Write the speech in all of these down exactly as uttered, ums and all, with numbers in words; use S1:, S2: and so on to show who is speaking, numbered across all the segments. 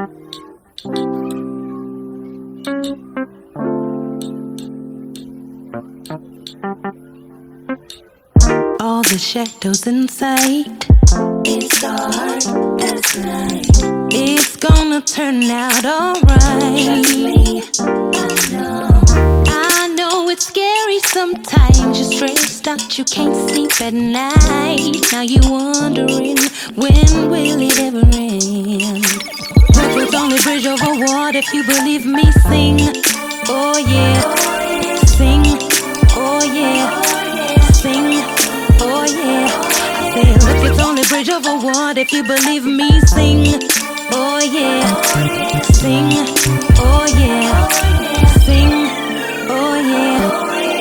S1: All the shadows in sight.
S2: It's dark as night.
S1: It's gonna turn out alright.
S2: Trust me, I know.
S1: I know it's scary sometimes. You're stressed out, you can't sleep at night. Now you're wondering, when will it ever end? But it's only bridge over water if you believe me. Sing, oh yeah. Sing, oh yeah. Sing, oh yeah. I said, look, it's only bridge over water if you believe me. Sing, oh yeah. Sing, oh yeah. Sing, oh yeah.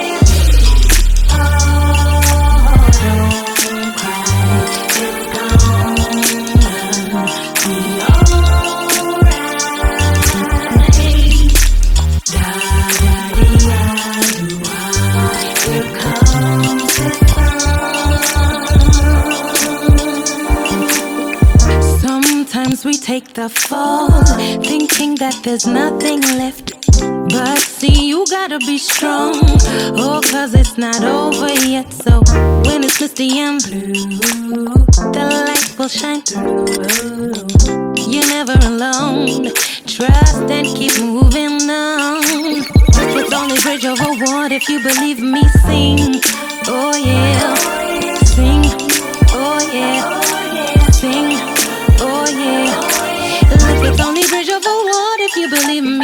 S1: Sometimes we take the fall, thinking that there's nothing left. But see, you gotta be strong, oh, cause it's not over yet. So when it's misty and blue, the light will shine through. You're never alone, trust and keep moving on. It's only bridge over water if you believe me. Sing, oh yeah. Sing, oh yeah. Sing, oh yeah. Look, it's only bridge over water if you believe me.